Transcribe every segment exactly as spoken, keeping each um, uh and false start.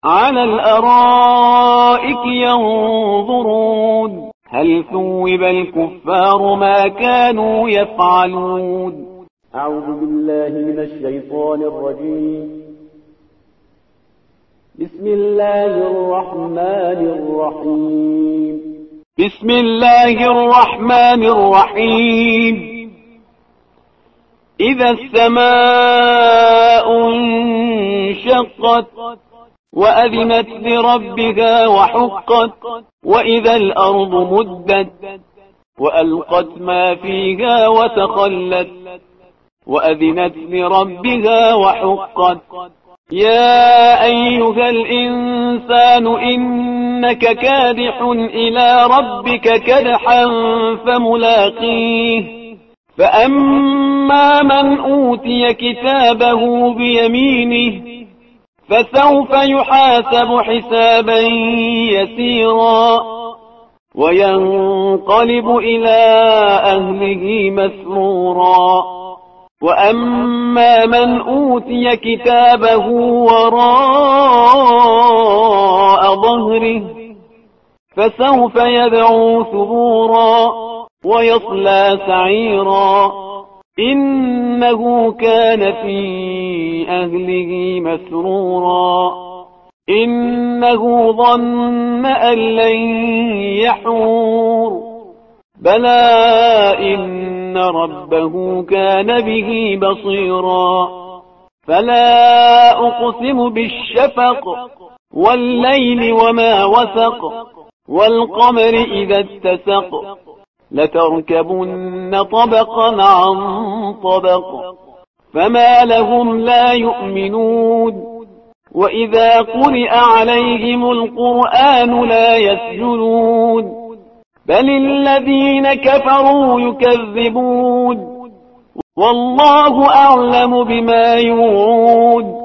على الأرائك ينظرون هل ثوب الكفار ما كانوا يفعلون. أعوذ بالله من الشيطان الرجيم. بسم الله الرحمن الرحيم. بسم الله الرحمن الرحيم. إذا السماء انشقت وأذنت لربها وحقت وإذا الأرض مدت وألقت ما فيها وتخلت وأذنت لربها وحقت. يا أيها الإنسان إنك كادح إلى ربك كدحا فملاقيه فأما من أوتي كتابه بيمينه فسوف يحاسب حسابا يسيرا وينقلب إلى أهله مسرورا. وأما من أوتي كتابه وراء ظهره فسوف يدعو ثبورا ويصلى سعيرا إنه كان في أهله مسرورا إنه ظن أن لن يحور بلى إن ربه كان به بصيرا. فلا أقسم بالشفق والليل وما وسق والقمر إذا اتسق لتركبن طبقا عن طبق فما لهم لا يؤمنون وإذا قرئ عليهم القرآن لا يسجدون بل الذين كفروا يكذبون والله أعلم بما يوعون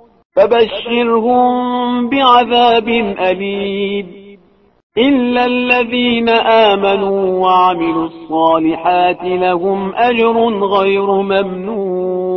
فبشرهم بعذاب أليم إلا الذين آمنوا وعملوا الصالحات لهم أجر غير ممنون.